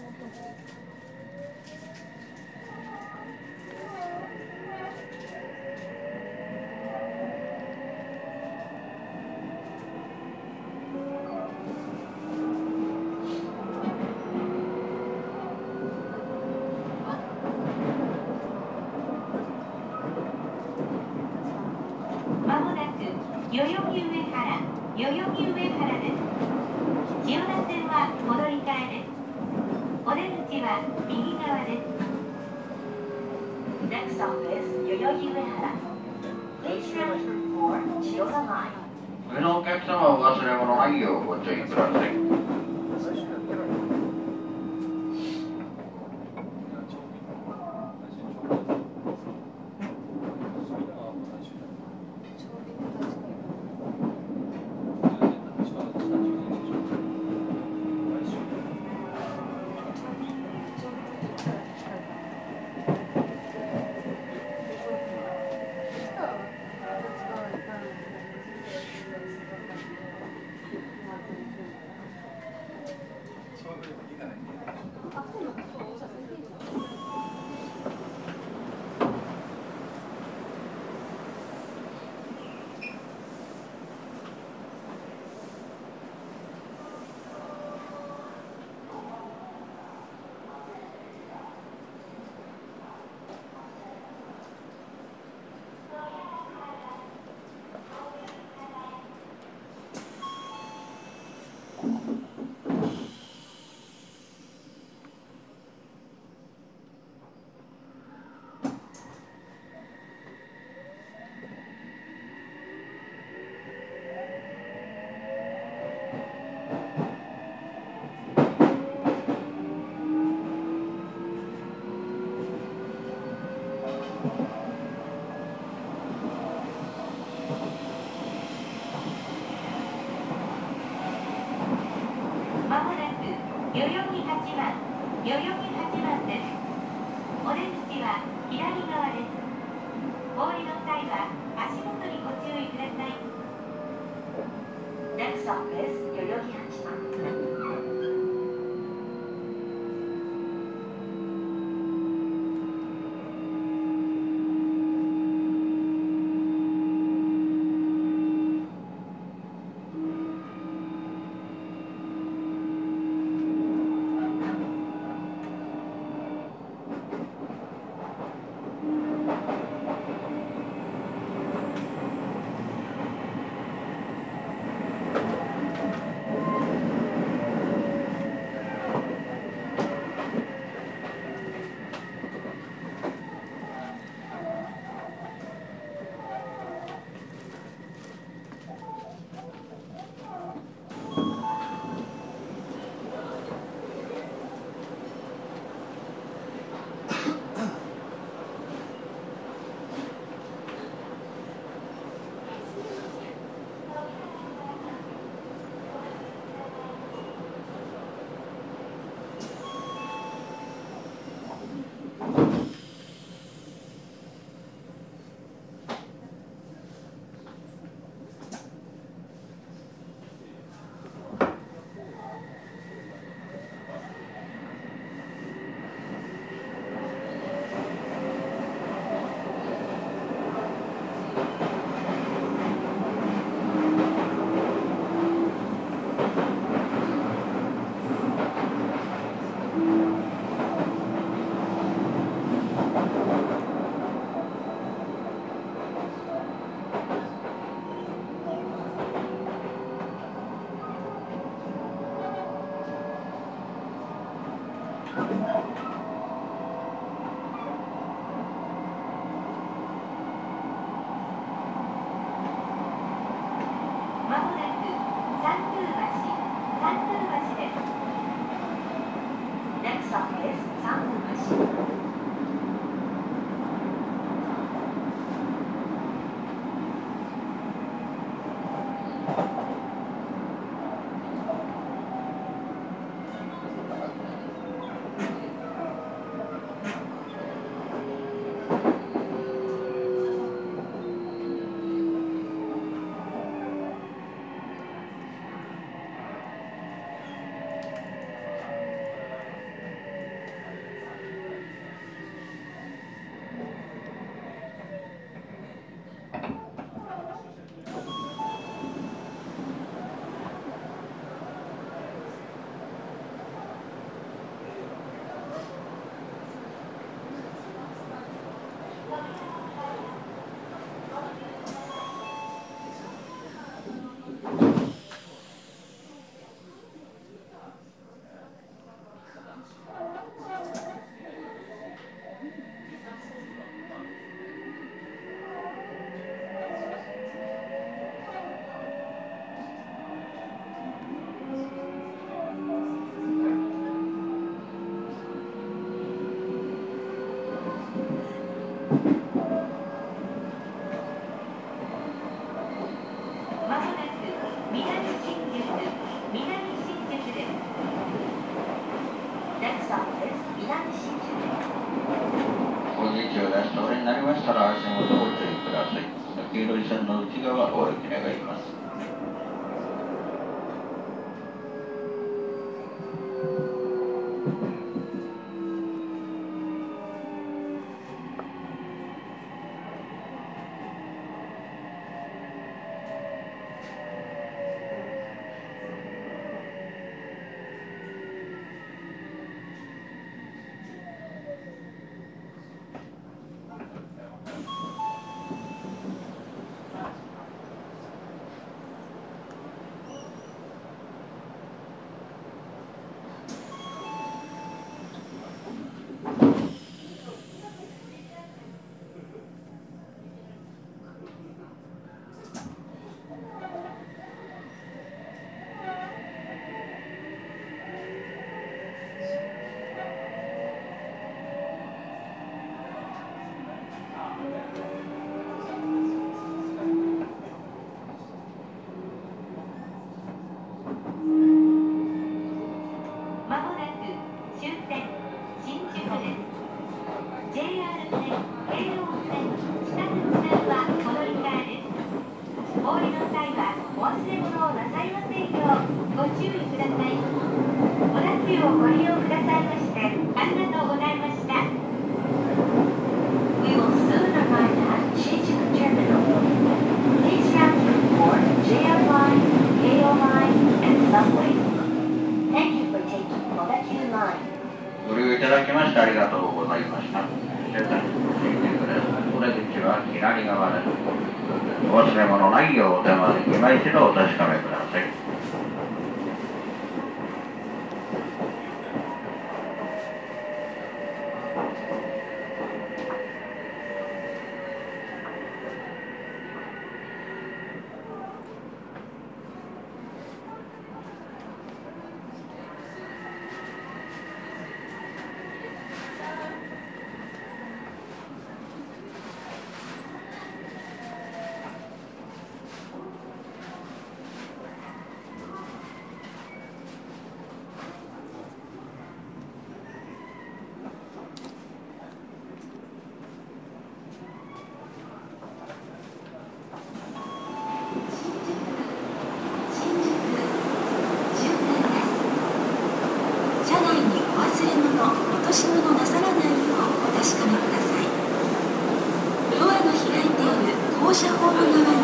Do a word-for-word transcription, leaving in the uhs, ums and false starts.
まもなく代々木上原、代々木上原です。千代田線は戻り換えです。お出口は右側です。Next stop is 代々木上原。Please transfer for 千代田line。 上のお客様はお忘れ物ないようご注意ください。 まもなく代々木八番、代々木八番です。お出口は左側です。お降りの際は足元にご注意ください。 Next stop is 代々木八番。 まもなく三宮橋、三宮橋です。 Next stop is 三宮橋。 まもなく南新宿、南新宿です。 Next stop is 南新宿。 お出口を出す通りになりましたら足元ご注意ください。黄色い線の内側お歩き願います。ご利用いただきましてありがとうございました。お出口は左側です。お忘れ物ないようお手間で今一度お確かめください。 ドアの開いている降車ホーム側に